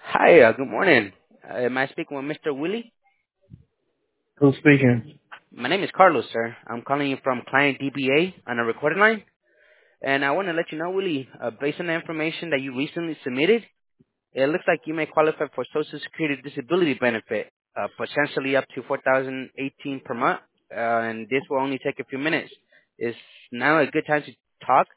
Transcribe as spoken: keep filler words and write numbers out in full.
Hi, uh, good morning. Uh, am I speaking with Mister Willie? Who's speaking? My name is Carlos, sir. I'm calling you from Client D B A on a recorded line. And I want to let you know, Willie, uh, based on the information that you recently submitted, it looks like you may qualify for Social Security disability benefit, uh, potentially up to four thousand eighteen per month. Uh, and this will only take a few minutes. Is now a good time to talk?